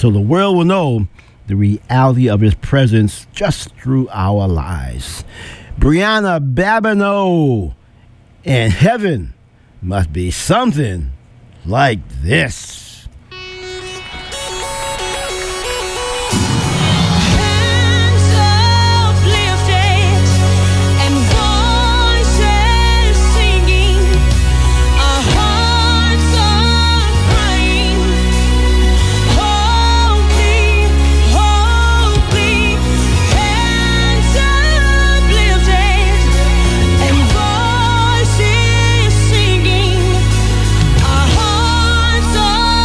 so the world will know the reality of his presence just through our lives. Brianna Babineau, and heaven must be something like this. Singing, our hearts are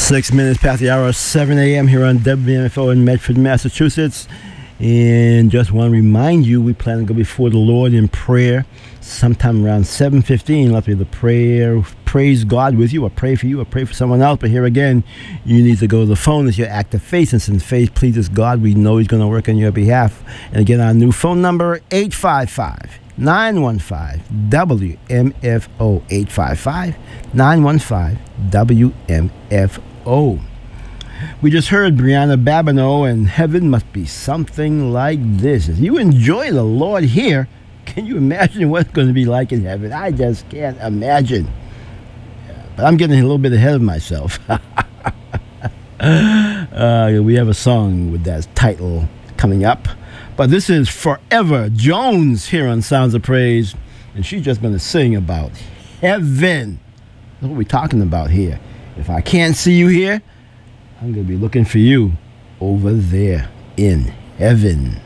6 minutes past the hour of 7 a.m. here on WMFO in Medford, Massachusetts. And just want to remind you, we plan to go before the Lord in prayer sometime around 7:15. Let me the prayer, praise God with you, or pray for you, or pray for someone else. But here again, you need to go to the phone. It's your act of faith. And since faith pleases God, we know He's going to work on your behalf. And again, our new phone number, 855-915-WMFO, 855-915-WMFO. We just heard Brianna Babineau, and Heaven Must Be Something Like This. If you enjoy the Lord here, can you imagine what it's going to be like in heaven? I just can't imagine. But I'm getting a little bit ahead of myself. We have a song with that title coming up. But this is Forever Jones here on Sounds of Praise. And she's just going to sing about heaven. That's what we're talking about here. If I can't see you here, I'm going to be looking for you over there in heaven.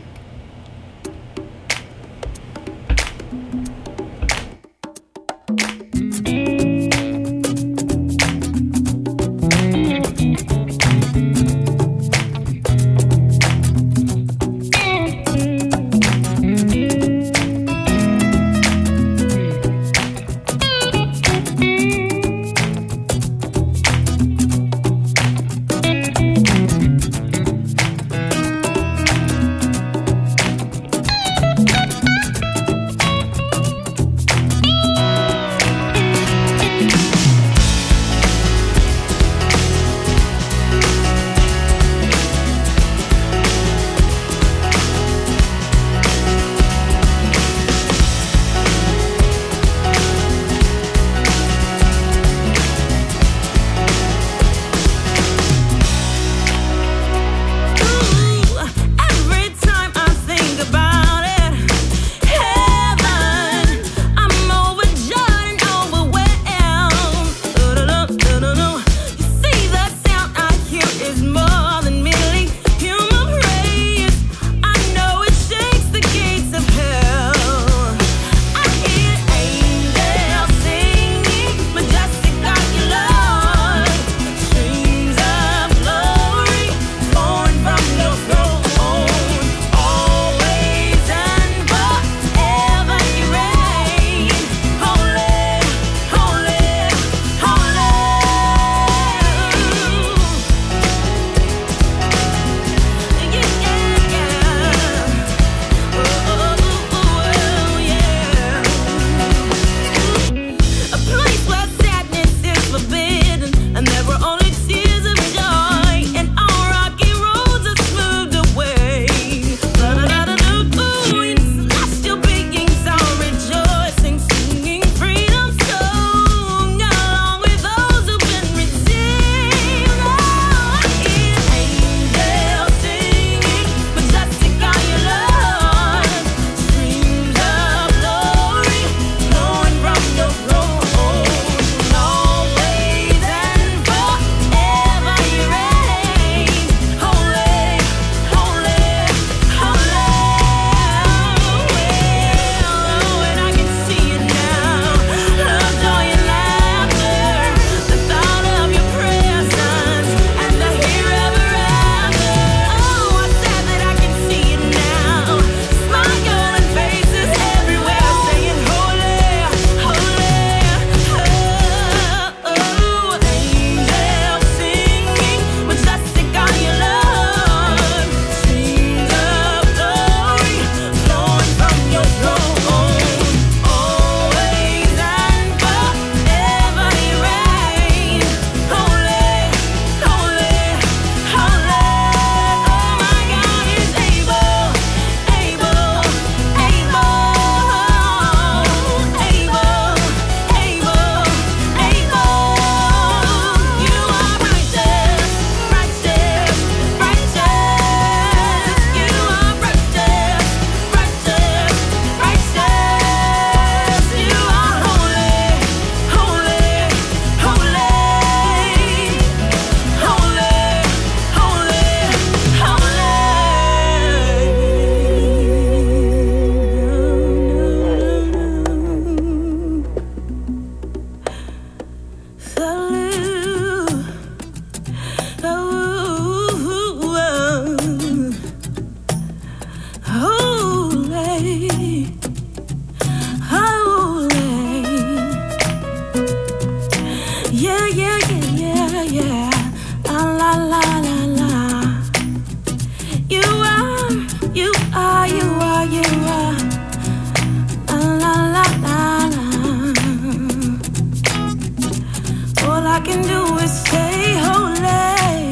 I can do is stay holy.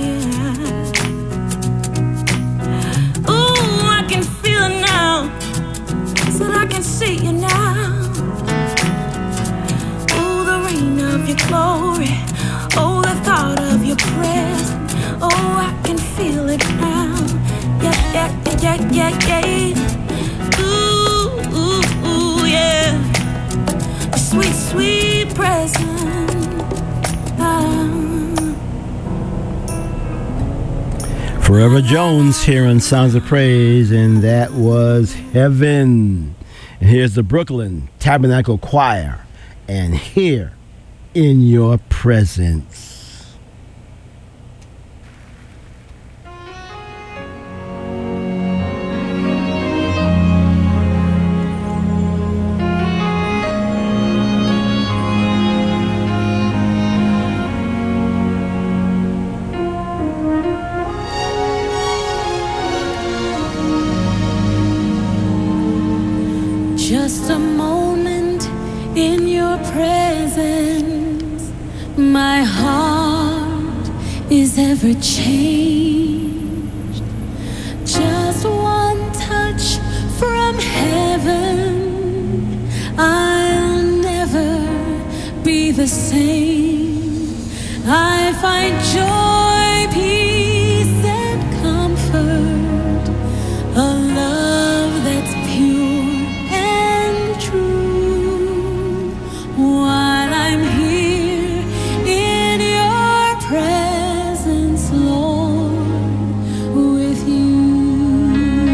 Ooh, I can feel it now. Said I can see you now. Ooh, the rain of your glory. Oh, the thought of your presence. Oh, I can feel it now. Yeah, yeah, yeah, yeah, yeah. Ooh, ooh, ooh, yeah. Your sweet, sweet presence. Forever Jones here on Sounds of Praise, and that was Heaven. And here's the Brooklyn Tabernacle Choir, and Here in Your Presence. Just a moment in your presence, my heart is ever changed. Just one touch from heaven, I'll never be the same. I find joy, peace, and comfort, a love that's pure. While I'm here in your presence, Lord, with you.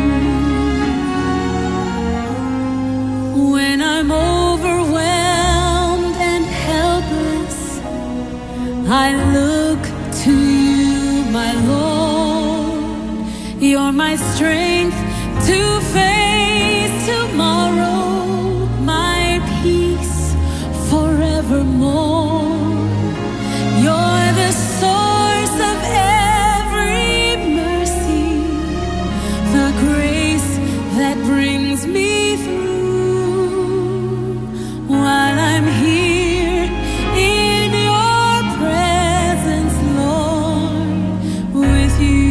When I'm overwhelmed and helpless, I look to you, my Lord. You're my strength to face tomorrow, my peace forevermore. You're the source of every mercy, the grace that brings me through. While I'm here in your presence, Lord, with you.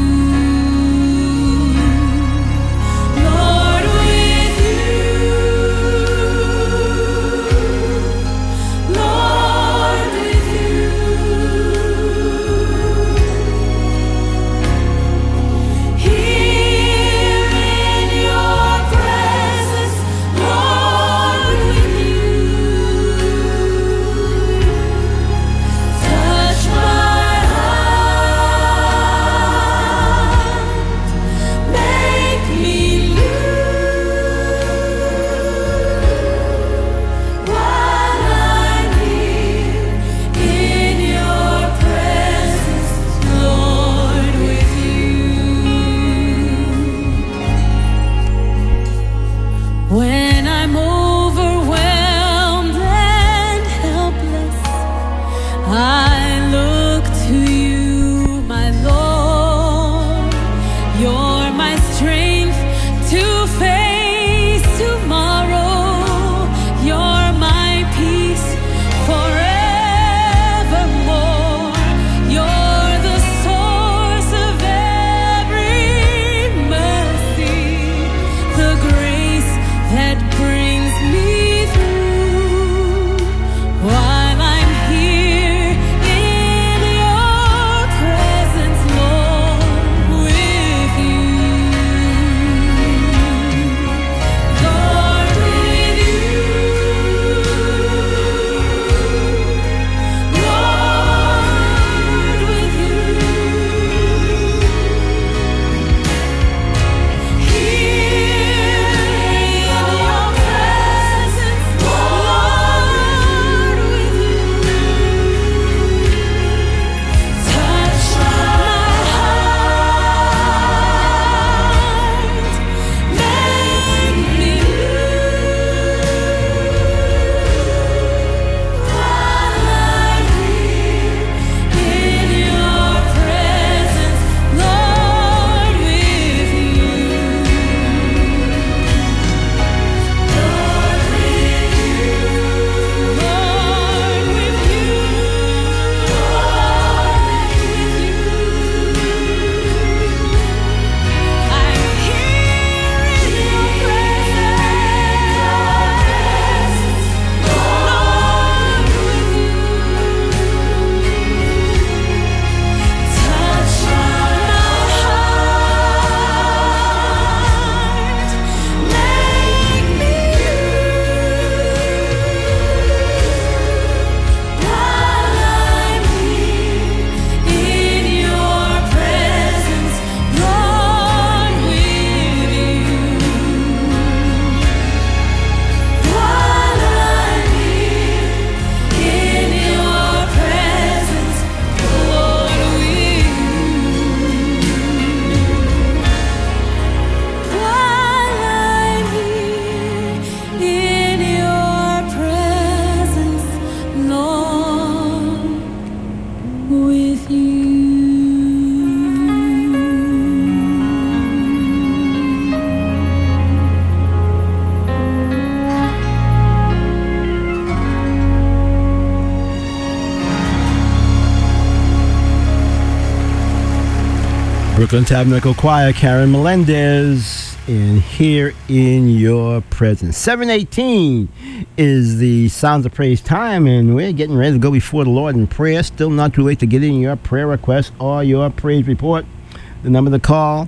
Lord, with you. Lord, Brooklyn Tabernacle Choir, Karen Melendez, and Here in Your Presence. 7:18 is the Sounds of Praise time, and we're getting ready to go before the Lord in prayer. Still not too late to get in your prayer request or your praise report. The number to call,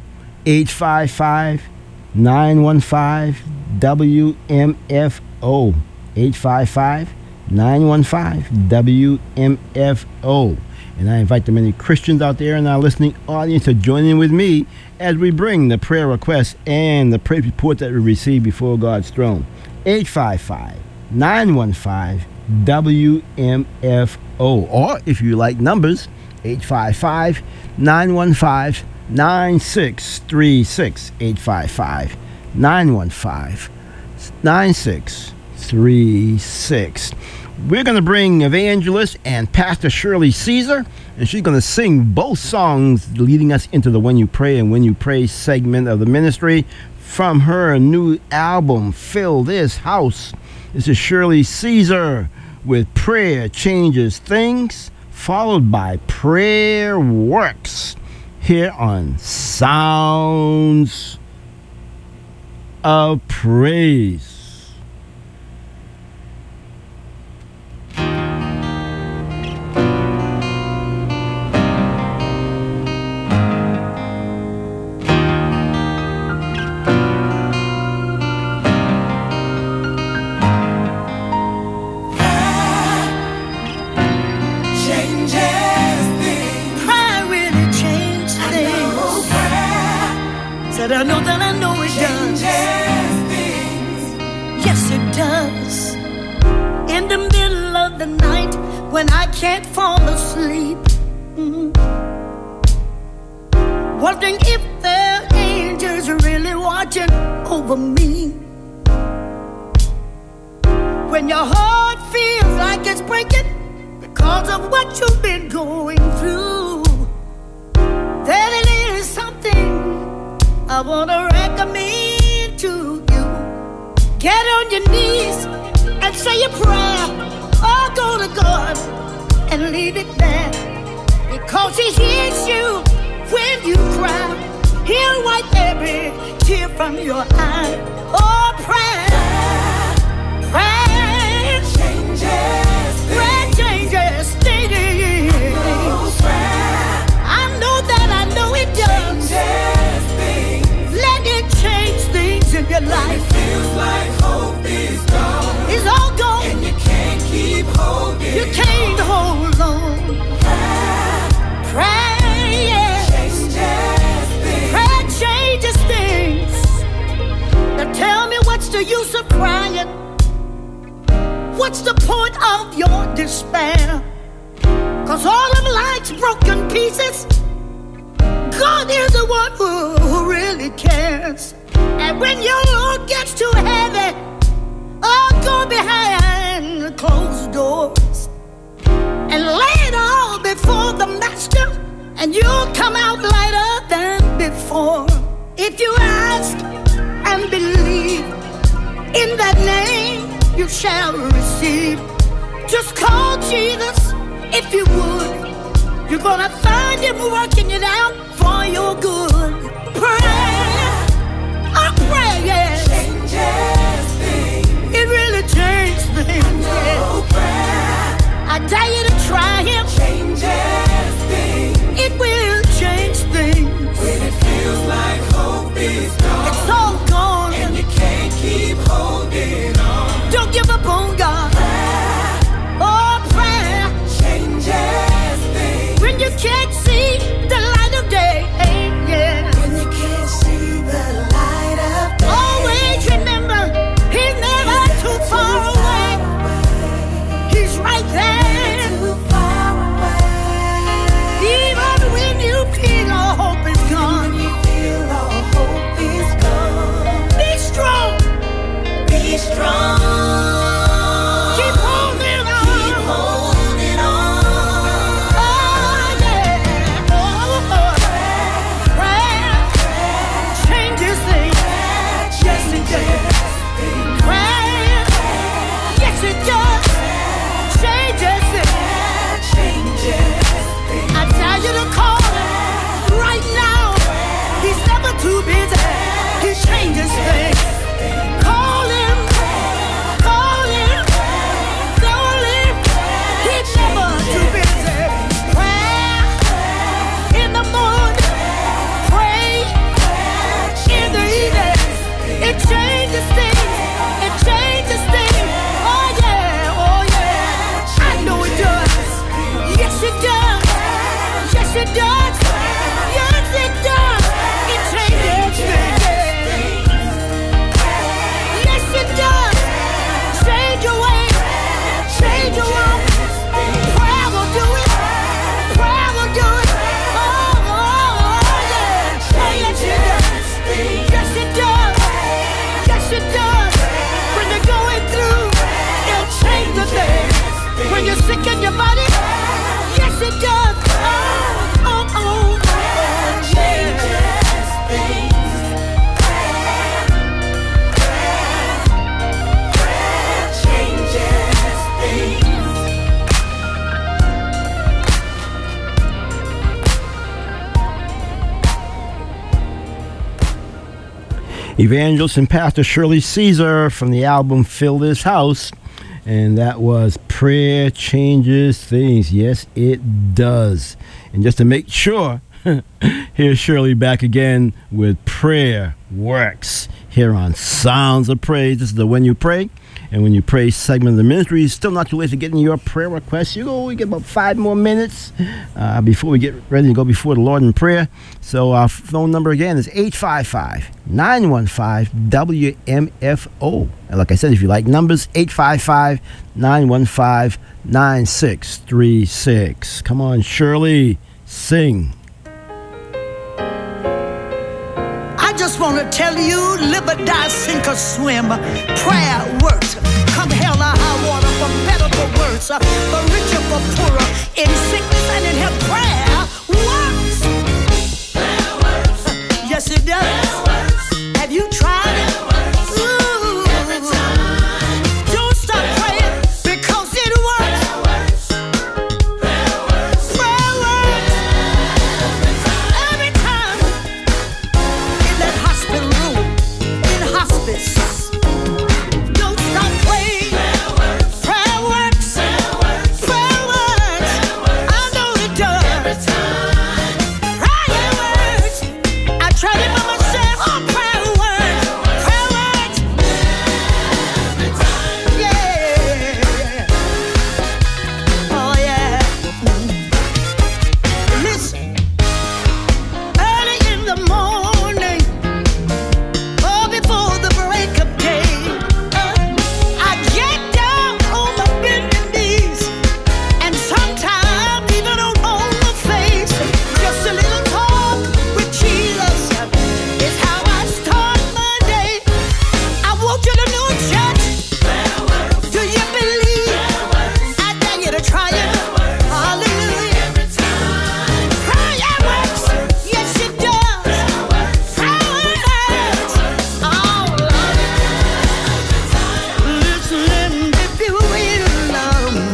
855-915-WMFO. 855-915-WMFO. And I invite the many Christians out there in our listening audience to join in with me as we bring the prayer requests and the praise report that we receive before God's throne. 855-915-WMFO. Or if you like numbers, 855-915-9636. 855-915-9636. We're going to bring evangelist and Pastor Shirley Caesar, and she's going to sing both songs leading us into the When You Pray and When You Pray segment of the ministry from her new album, Fill This House. This is Shirley Caesar with Prayer Changes Things, followed by Prayer Works, here on Sounds of Praise. I know that I know it does. Yes, it does. In the middle of the night when I can't fall asleep, wondering if there are angels really watching over me. When your heart feels like it's breaking because of what you've been going through, then it is something I want to recommend to you. Get on your knees and say a prayer, or go to God and leave it there, because He hears you when you cry. He'll wipe every tear from your eye. Oh, prayer, prayer changes things. Prayer changes things. I know that I know it does. In your life, when it feels like hope is gone, it's all gone, and you can't keep holding. You can't hold on. Prayer changes things. Prayer changes things. Now tell me, what's the use of crying? What's the point of your despair? 'Cause all of life's broken pieces, God is the one who really cares. And when your load gets too heavy, oh, go behind the closed doors and lay it all before the Master, and you'll come out lighter than before. If you ask and believe in that name, you shall receive. Just call Jesus if you would. You're gonna find Him working it out for your good. Prayer, oh, prayer changes things. It really changes things. I dare you to try Him. Changes things. It will change things. When it feels like hope is gone, it's all gone, and you can't keep holding on. Don't give up on God. Oh, prayer changes things. When you can't see the light of day, yeah. When you can't see the light of day, always remember Evangelist and Pastor Shirley Caesar from the album Fill This House. And that was Prayer Changes Things. Yes, it does. And just to make sure, here's Shirley back again with Prayer Works here on Sounds of Praise. This is the When You Pray and When You Pray segment of the ministry. It's still not too late to get in your prayer requests. We get about 5 more minutes before we get ready to go before the Lord in prayer. So our phone number again is 855-915-WMFO. And like I said, if you like numbers, 855-915-9636. Come on, Shirley, sing. I just want to tell you, live or die, sink or swim, prayer works. Come hell or high water, for better, for worse, for richer, for poorer, in sickness and in health, prayer works. Prayer works. Yes, it does. Prayer works. Have you tried it? Ooh. Every time. Don't stop praying because it works. Prayer works. Prayer works. Every time. In that hospital room, in hospice. Don't stop praying. Prayer works. Prayer works. Prayer works. I know it does. Every time. Prayer works. I tried it by myself. Oh, prayer works. Prayer works. Every time. Yeah. Oh, yeah. Listen. Early in the morning, or before the break of day, I get down on my bending knees, and sometimes even on my face. Just a little talk with Jesus is how I start my day. I want you to know, church, do you believe? I dare you to try it. Hallelujah. Prayer works. Yes, it does. Prayer works. Oh, Lord. Listen, if you will, no.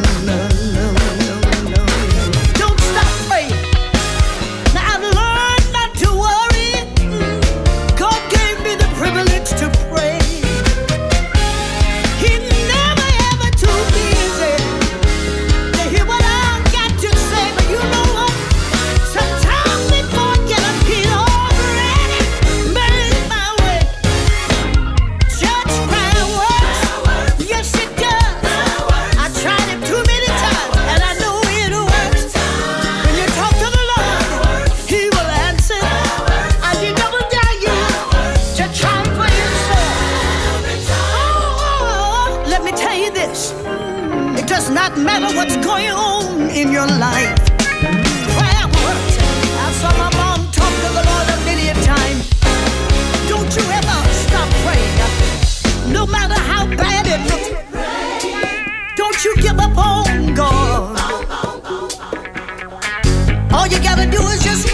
Don't stop praying. Now I've learned not to worry. God gave me the privilege to pray. He's never ever too busy to hear what I've got to say. But you know what? Sometimes before I get up, he already made my way. Church, prayer works. Yes, it does. I tried it too many times, and I know it works. When you talk to the Lord, he will answer. I did double dare you to try it for yourself. Oh, let me tell you this. It does not matter what's going on in your life. Prayer works. I saw my mom talk to the Lord many a time. Don't you ever stop praying. No matter how bad it looks. Don't you give up on God. All you gotta do is just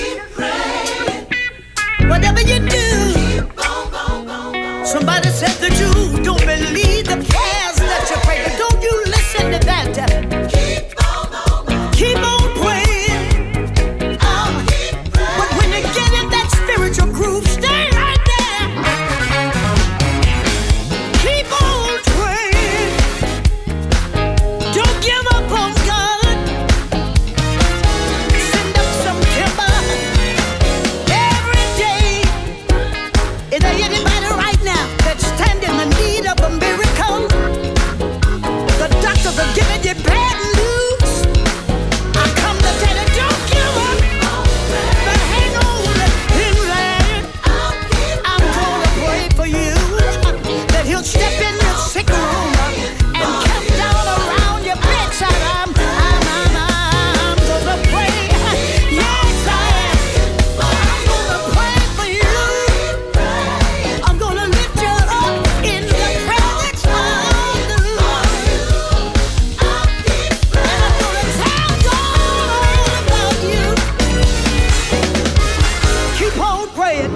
whatever you do. Somebody said that you don't believe the prayers that you pray, but don't you listen to that. Keep on praying. But when you get in that spiritual groove, stay right there. Keep on praying. Don't give up on God. Send up some timber every day. Is there anybody right now that's standing in need of a miracle? The doctors are giving you bad news. I come to tell you, don't give up, but hang on in there. I'm gonna pray for you that he'll step in your sick room and come down around your bedside. I'm gonna pray. Yes, I am. I'm gonna pray for you. I'm gonna lift you up in the presence of the Lord. And I'm gonna tell God about you. Keep on praying.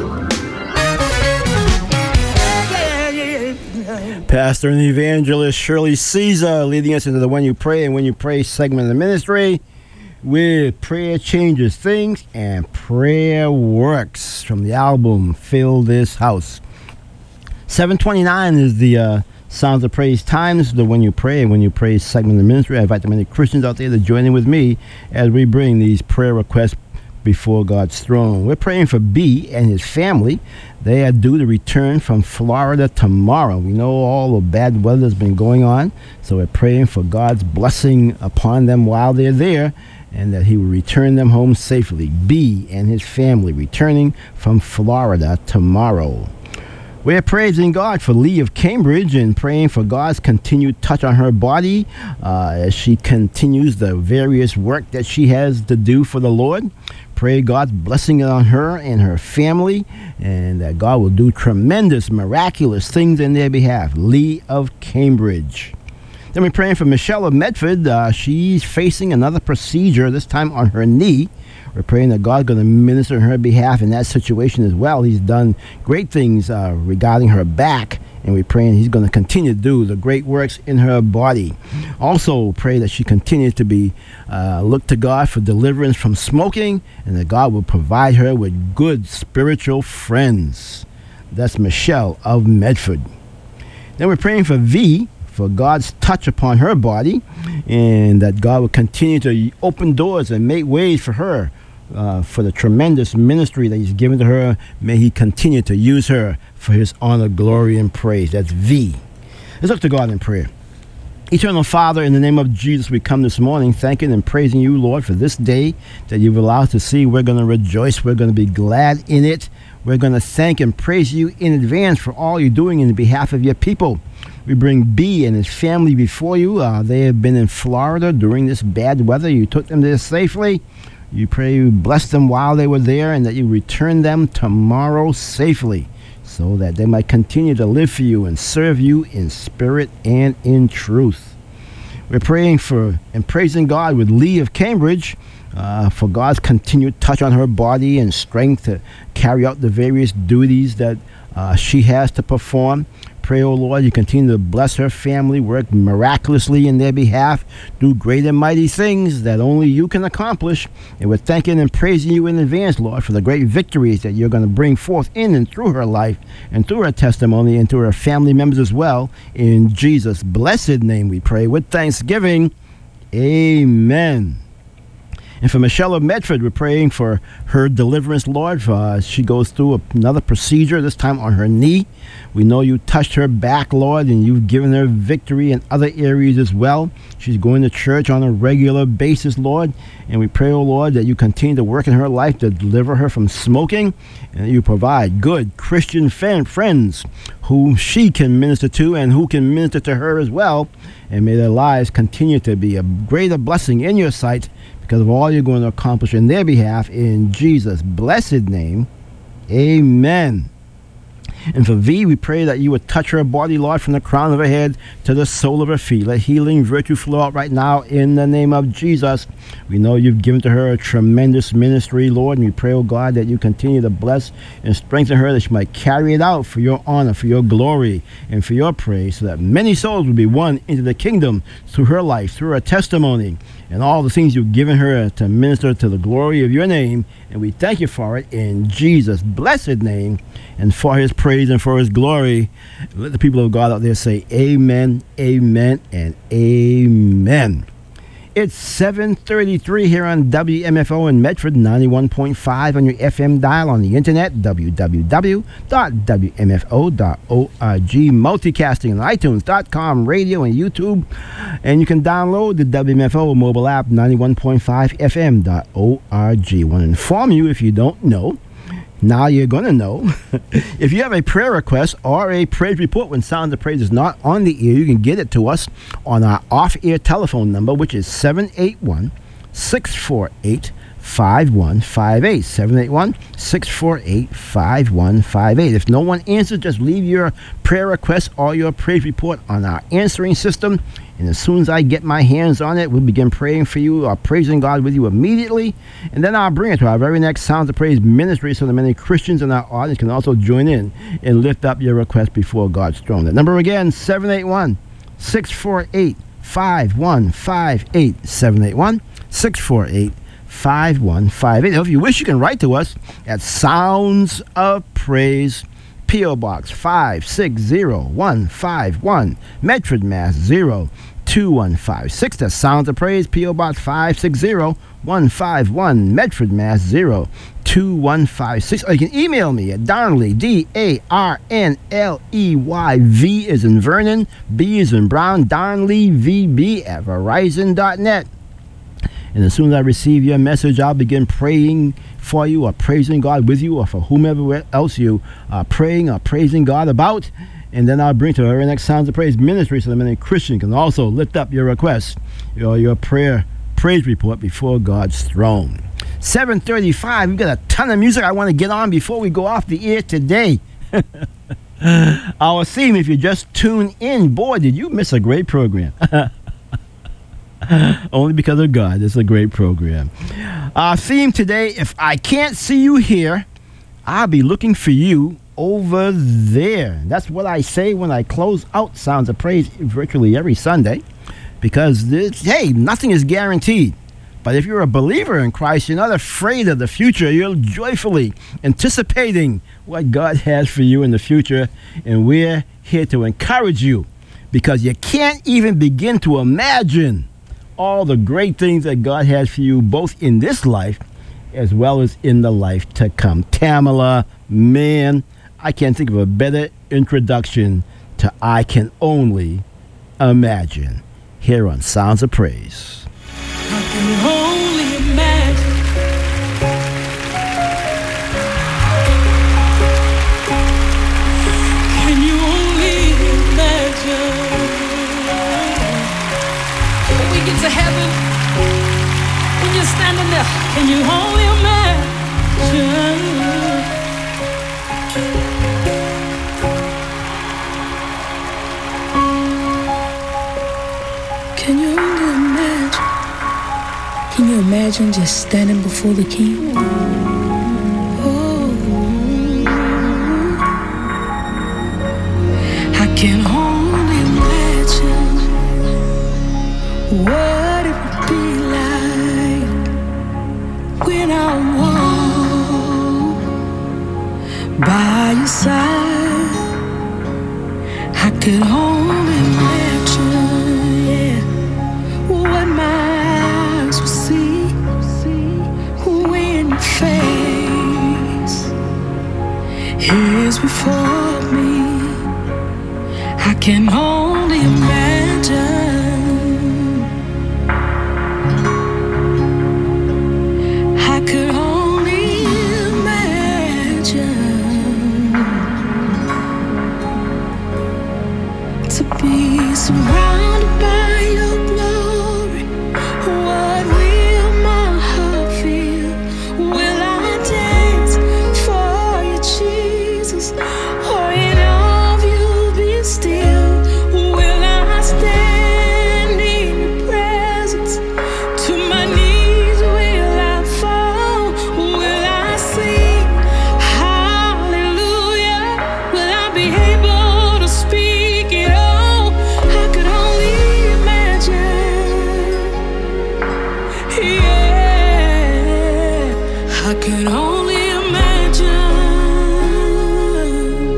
Yeah. Pastor and evangelist Shirley Caesar leading us into the When You Pray and When You Pray segment of the ministry with Prayer Changes Things and Prayer Works from the album Fill This House. 7:29 is the Sounds of Praise time. This is the When You Pray and When You Pray segment of the ministry. I invite the many Christians out there to join in with me as we bring these prayer requests before God's throne. We're praying for B and his family. They are due to return from Florida tomorrow. We know all the bad weather has been going on, so we're praying for God's blessing upon them while they're there, and that he will return them home safely. B and his family returning from Florida tomorrow. We're praising God for Lee of Cambridge and praying for God's continued touch on her body as she continues the various work that she has to do for the Lord. Pray God's blessing on her and her family, and that God will do tremendous, miraculous things in their behalf. Lee of Cambridge. Then we're praying for Michelle of Medford. She's facing another procedure, this time on her knee. We're praying that God's going to minister on her behalf in that situation as well. He's done great things regarding her back, and we're praying he's going to continue to do the great works in her body. Also pray that she continues to be look to God for deliverance from smoking, and that God will provide her with good spiritual friends. That's Michelle of Medford. Then we're praying for V, for God's touch upon her body, and that God will continue to open doors and make ways for her for the tremendous ministry that he's given to her. May he continue to use her for his honor, glory, and praise. That's V. Let's look to God in prayer. Eternal Father, in the name of Jesus, we come this morning thanking and praising you, Lord, for this day that you've allowed us to see. We're going to rejoice. We're going to be glad in it. We're going to thank and praise you in advance for all you're doing in behalf of your people. We bring B and his family before you. They have been in Florida during this bad weather. You took them there safely. You pray you bless them while they were there, and that you return them tomorrow safely, so that they might continue to live for you and serve you in spirit and in truth. We're praying for and praising God with Lee of Cambridge for God's continued touch on her body and strength to carry out the various duties that she has to perform. Pray, O Lord, you continue to bless her family, work miraculously in their behalf, do great and mighty things that only you can accomplish. And we're thanking and praising you in advance, Lord, for the great victories that you're going to bring forth in and through her life and through her testimony and through her family members as well. In Jesus' blessed name we pray with thanksgiving. Amen. And for Michelle of Medford, we're praying for her deliverance, Lord. She goes through another procedure, this time on her knee. We know you touched her back, Lord, and you've given her victory in other areas as well. She's going to church on a regular basis, Lord. And we pray, oh Lord, that you continue to work in her life to deliver her from smoking, and that you provide good Christian friends whom she can minister to and who can minister to her as well. And may their lives continue to be a greater blessing in your sight, because of all you're going to accomplish in their behalf. In Jesus' blessed name, amen. And for V, we pray that you would touch her body, Lord, from the crown of her head to the sole of her feet. Let healing virtue flow out right now in the name of Jesus. We know you've given to her a tremendous ministry, Lord, and we pray, oh God, that you continue to bless and strengthen her, that she might carry it out for your honor, for your glory, and for your praise, so that many souls will be won into the kingdom through her life, through her testimony, and all the things you've given her to minister to the glory of your name. And we thank you for it in Jesus' blessed name, and for his praise and for his glory. Let the people of God out there say amen, amen, and amen. It's 7:33 here on WMFO in Medford, 91.5 on your FM dial, on the internet, www.wmfo.org, multicasting on iTunes.com, radio, and YouTube. And you can download the WMFO mobile app, 91.5fm.org. I want to inform you, if you don't know, now you're going to know. If you have a prayer request or a praise report when Sound of Praise is not on the air, you can get it to us on our off-air telephone number, which is 781-648-5158. 781-648-5158. If no one answers, just leave your prayer request or your praise report on our answering system, and as soon as I get my hands on it, we'll begin praying for you or praising God with you immediately, and then I'll bring it to our very next Sounds of Praise ministry, so that many Christians in our audience can also join in and lift up your request before God's throne. The number again, 781-648-5158. 781-648-5158. If you wish, you can write to us at Sounds of Praise, P.O. Box 560151, Medford, Mass. 02156. That's Sounds of Praise, P.O. Box 560151, Medford, Mass. 02156. Or you can email me at Darnley, DARNLEY. V is in Vernon, B is in Brown, Darnley, VB at Verizon.net. And as soon as I receive your message, I'll begin praying for you or praising God with you or for whomever else you are praying or praising God about. And then I'll bring to our next Sounds of Praise ministry so that many Christians can also lift up your requests or your praise report before God's throne. 7:35, we've got a ton of music I want to get on before we go off the air today. Our theme, if you just tune in, boy, did you miss a great program. Only because of God. It's a great program. Our theme today, if I can't see you here, I'll be looking for you over there. That's what I say when I close out Sounds of Praise virtually every Sunday, because hey, nothing is guaranteed. But if you're a believer in Christ, you're not afraid of the future. You're joyfully anticipating what God has for you in the future, and we're here to encourage you, because you can't even begin to imagine all the great things that God has for you, both in this life as well as in the life to come. Tamala, man, I can't think of a better introduction to I Can Only Imagine here on Sounds of Praise. I can only imagine. Can you only imagine? When we get to heaven, when you're standing there, can you only imagine? Can you only imagine? Can you imagine just standing before the King? Oh, I can only imagine what it would be like when I walk by your side. I could only imagine, yeah, what my eyes will see when your face is before me. I can only imagine. I could only imagine to be surrounded by your glory. What will my heart feel? Will I dance for you, Jesus? Or in all of you be still? Will I stand in your presence? To my knees will I fall? Will I sing hallelujah? Will I be able to speak it all? I could only imagine. Yeah, I could only imagine.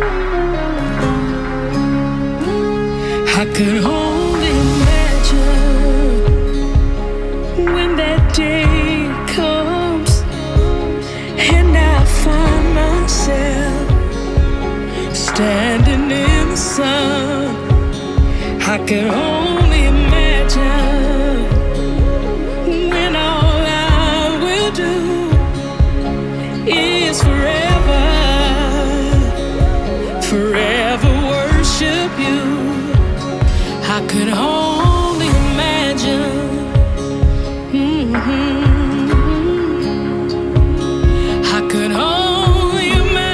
I could only imagine when that day comes and I find myself standing in the sun. I could only imagine when all I will do is forever worship you. I could only imagine. I could only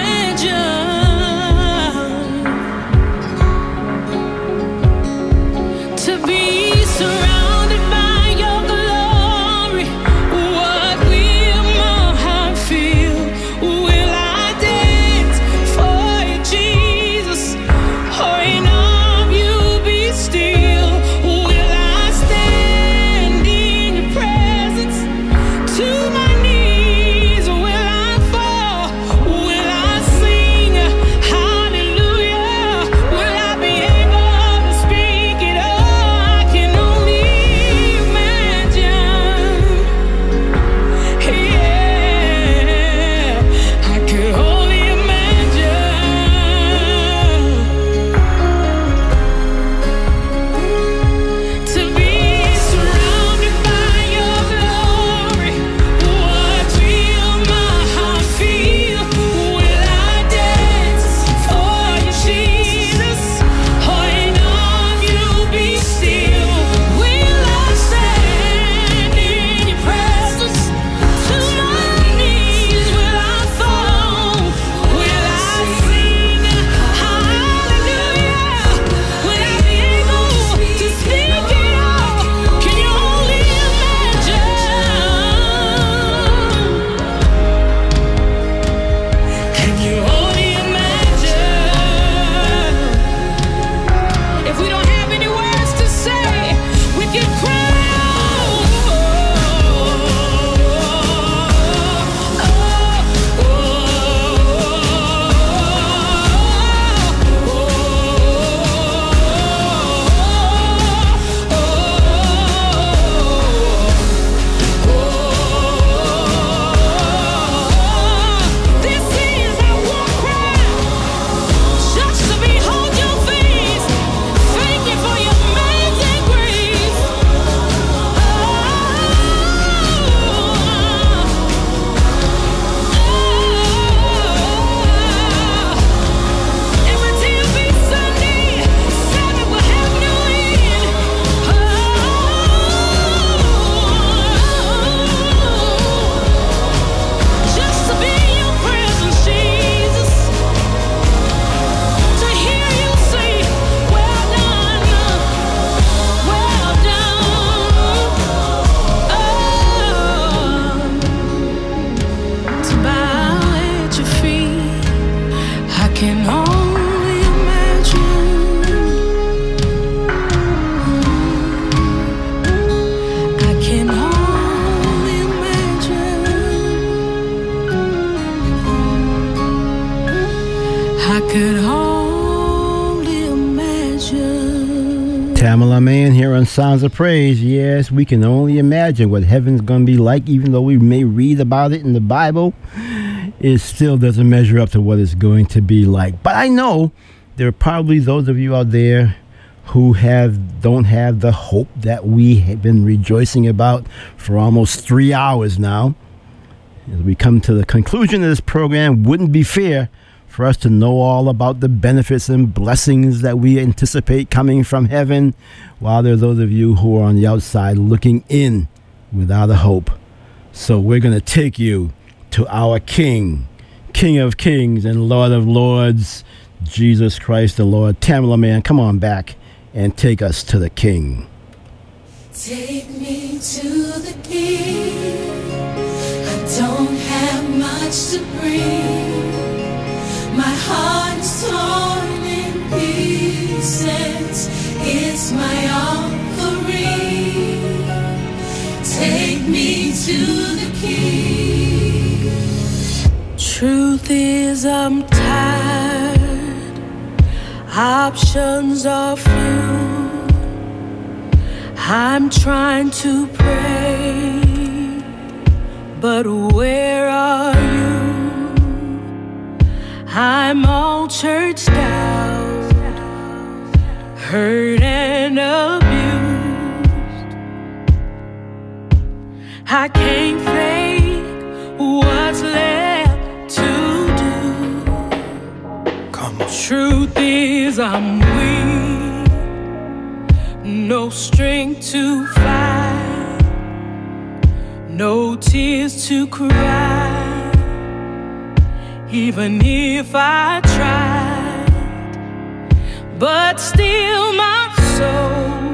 imagine to be surrounded by your glory. What will my heart feel? Will I dance for you, Jesus? Or in all of you be still? Will I stand in your presence? could only imagine. Tamala Mann here on Sounds of Praise. Yes, we can only imagine what heaven's going to be like, even though we may read about it in the Bible. It still doesn't measure up to what it's going to be like. But I know there are probably those of you out there who don't have the hope that we have been rejoicing about for almost 3 hours now. As we come to the conclusion of this program, wouldn't be fair for us to know all about the benefits and blessings that we anticipate coming from heaven, while there are those of you who are on the outside looking in without a hope. So we're going to take you to our King, King of Kings and Lord of Lords, Jesus Christ the Lord. Tamala Mann, come on back and take us to the King. Take me to the King. I don't have much to bring. My heart is torn in pieces. It's my offering. Take me to the King. Truth is, I'm tired. Options are few. I'm trying to pray, but where are you? I'm all churched out, hurt and abused. I can't fake what's left to do. Come on. Truth is, I'm weak, no strength to fight, no tears to cry. Even if I tried, but still my soul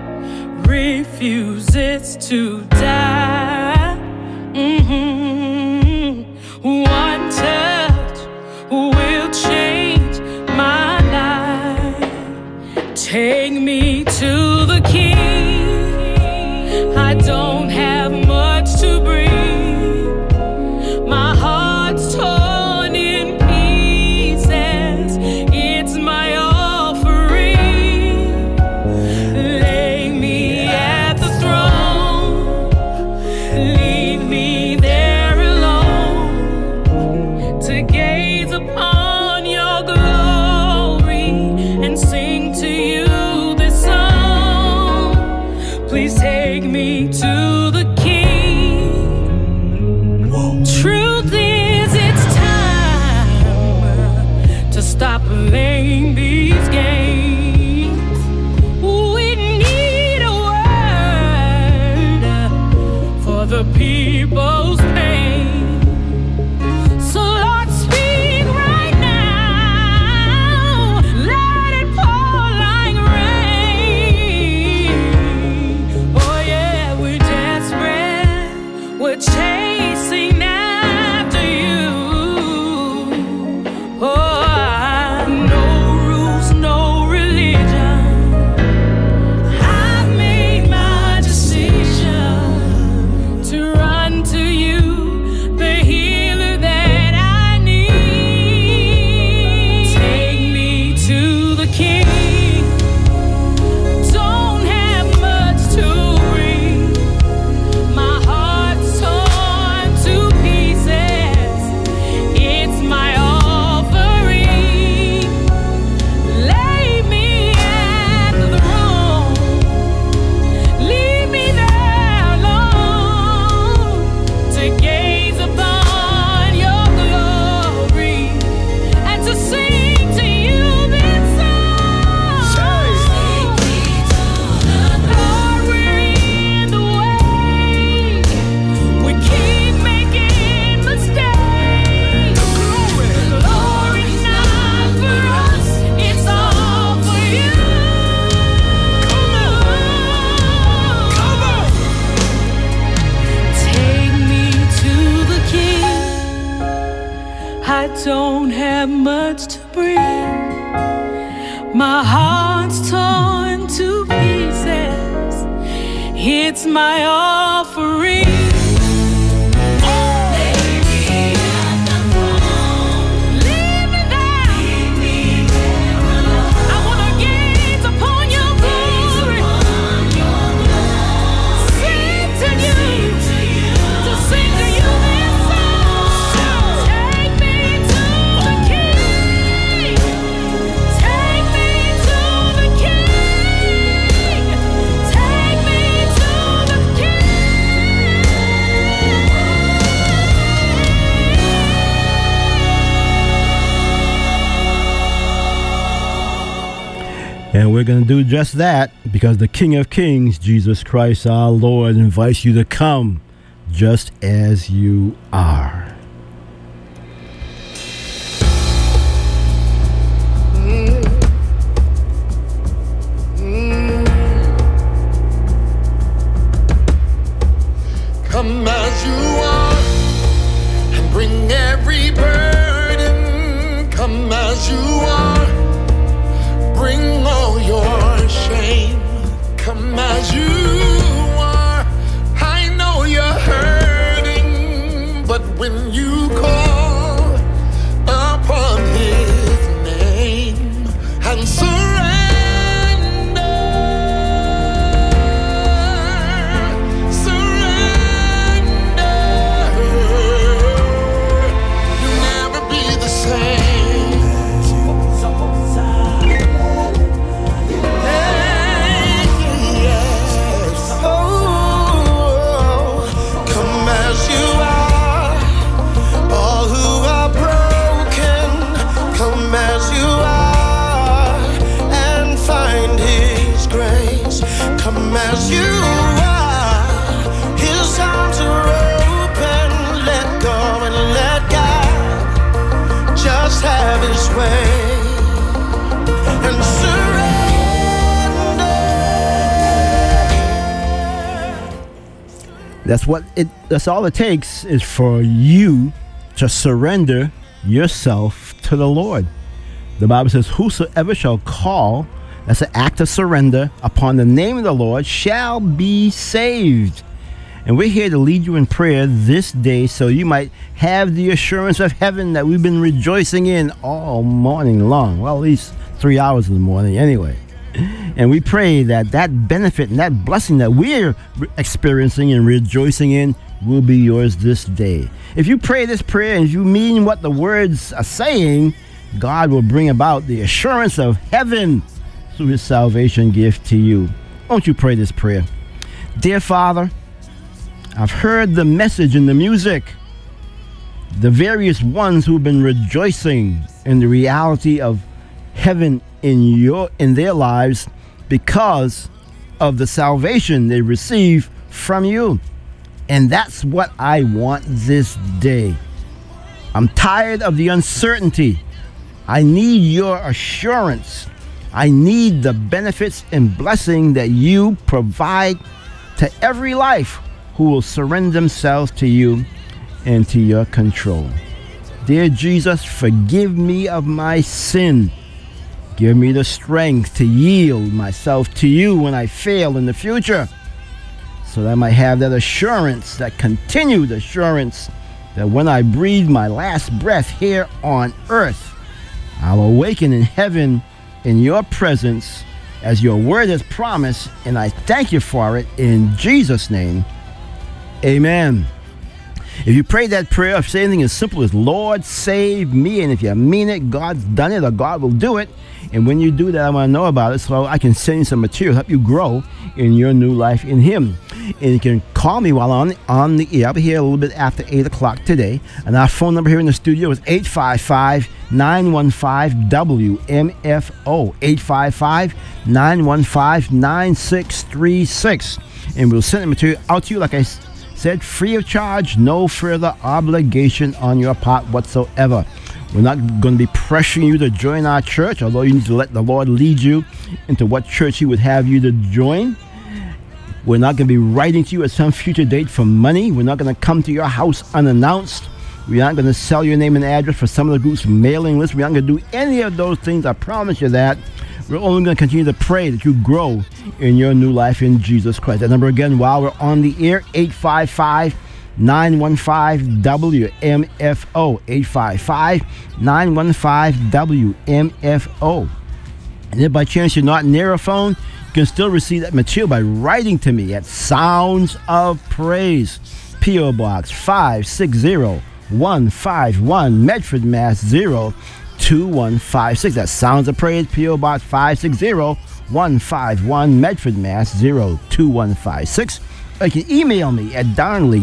refuses to die. One touch will change my life. Take me to the King. I don't have much to bring. My heart's torn. Stop playing these games. We need a word for the people's pain. So Lord, speak right now. Let it pour like rain. Oh yeah, we're desperate. We're chasing after you. Oh, don't have much to bring. My heart's torn to pieces. It's my offering. Leave me And we're going to do just that because the King of Kings, Jesus Christ our Lord, invites you to come just as you are. Come as you are and bring every burden. Come as you are, bring all your shame. Come as you are. I know you're hurting, but when you call upon his name and surrender, you'll never be the same. Come as you are, his arms are open. Let go and let God just have his way and surrender. That's all it takes is for you to surrender yourself to the Lord. The Bible says, whosoever shall call, that's an act of surrender, upon the name of the Lord shall be saved. And we're here to lead you in prayer this day so you might have the assurance of heaven that we've been rejoicing in all morning long. Well, at least 3 hours in the morning anyway. And we pray that that benefit and that blessing that we're experiencing and rejoicing in will be yours this day. If you pray this prayer and if you mean what the words are saying, God will bring about the assurance of heaven through his salvation gift to you. Won't you pray this prayer? Dear Father, I've heard the message in the music, the various ones who've been rejoicing in the reality of heaven in their lives because of the salvation they receive from you. And that's what I want this day. I'm tired of the uncertainty. I need your assurance. I need the benefits and blessing that you provide to every life who will surrender themselves to you and to your control. Dear Jesus, forgive me of my sin. Give me the strength to yield myself to you when I fail in the future, so that I might have that assurance, that continued assurance, that when I breathe my last breath here on earth, I'll awaken in heaven in your presence as your word has promised, and I thank you for it in Jesus' name. Amen. If you pray that prayer, if you say anything as simple as Lord save me, and if you mean it, God's done it or God will do it. And when you do that, I want to know about it so I can send you some material, help you grow in your new life in him. And you can call me while on the air. I'll be here a little bit after 8 o'clock today. And our phone number here in the studio is 855-915-WMFO. 855-915-9636. And we'll send the material out to you, like I said, free of charge, no further obligation on your part whatsoever. We're not going to be pressuring you to join our church, although you need to let the Lord lead you into what church he would have you to join. We're not going to be writing to you at some future date for money. We're not going to come to your house unannounced. We're not going to sell your name and address for some of the group's mailing list. We're not going to do any of those things. I promise you that. We're only going to continue to pray that you grow in your new life in Jesus Christ. That number again, while we're on the air, 855-915-WMFO. 855-915-WMFO. And if by chance you're not near a phone, you can still receive that material by writing to me at Sounds of Praise, P.O. Box 560-151, Medford, Mass. 02156. That's Sounds of Praise, P.O. Box 560-151, Medford, Mass. 02156. you can email me at Darnley,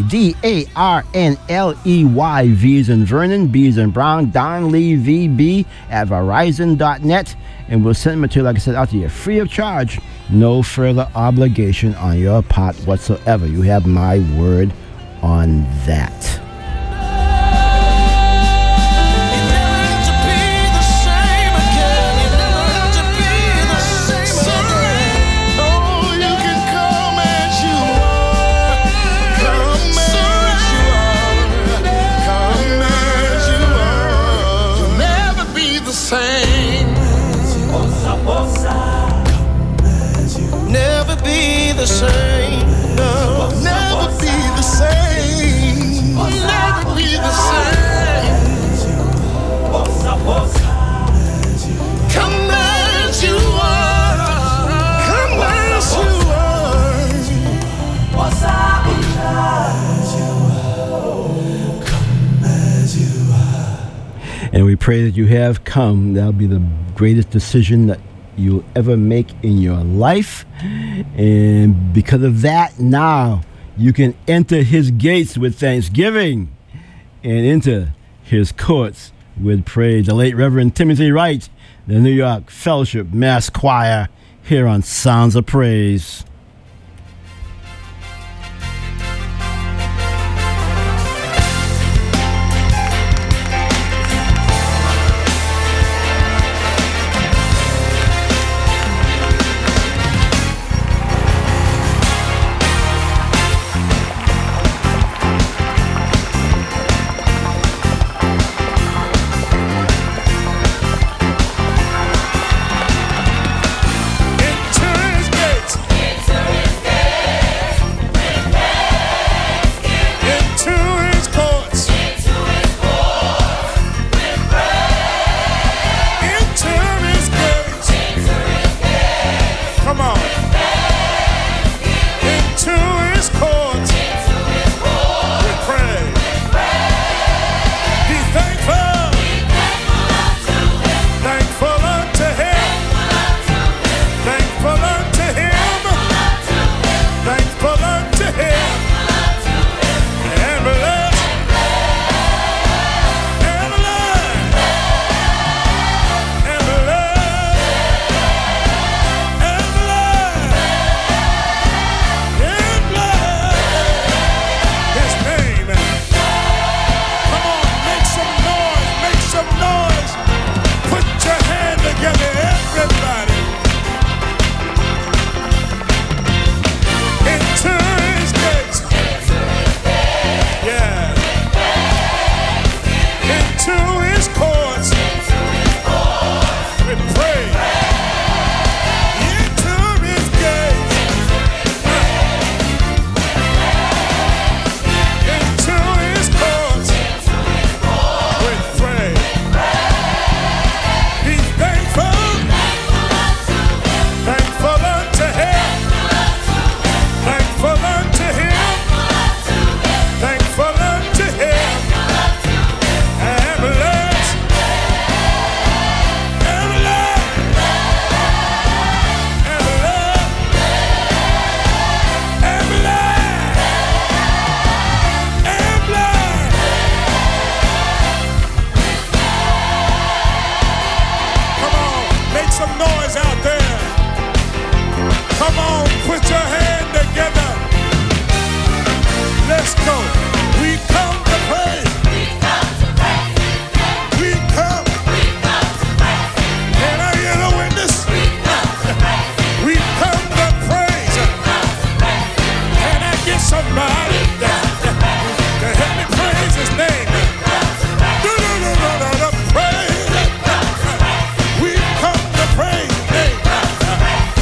Darnley, V as in Vernon, B as in Brown, Darnley, VB at Verizon.net, and we'll send material, like I said, out to you free of charge. No further obligation on your part whatsoever. You have my word on that. Never be the same. No, never be the same. Never be the same. Come as you are. Come as you are. And we pray that you have come. That'll be the greatest decision that you'll ever make in your life. And because of that, now you can enter his gates with thanksgiving and enter his courts with praise. The late Reverend Timothy Wright, the New York Fellowship Mass Choir, here on Sounds of Praise.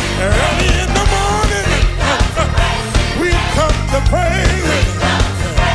praise.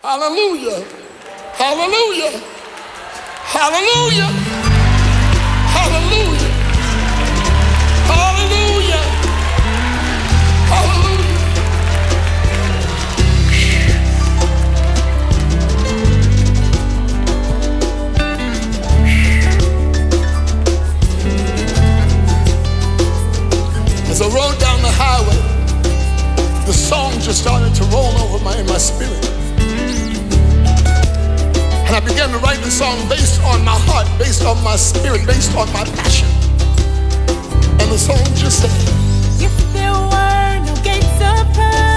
Hallelujah. Hallelujah. Hallelujah. Hallelujah. Hallelujah. Hallelujah. As I rode down the highway, the song just started to roll over in my spirit. And I began to write the song based on my heart, based on my spirit, based on my passion. And the song just said, if there were no gates of pearl,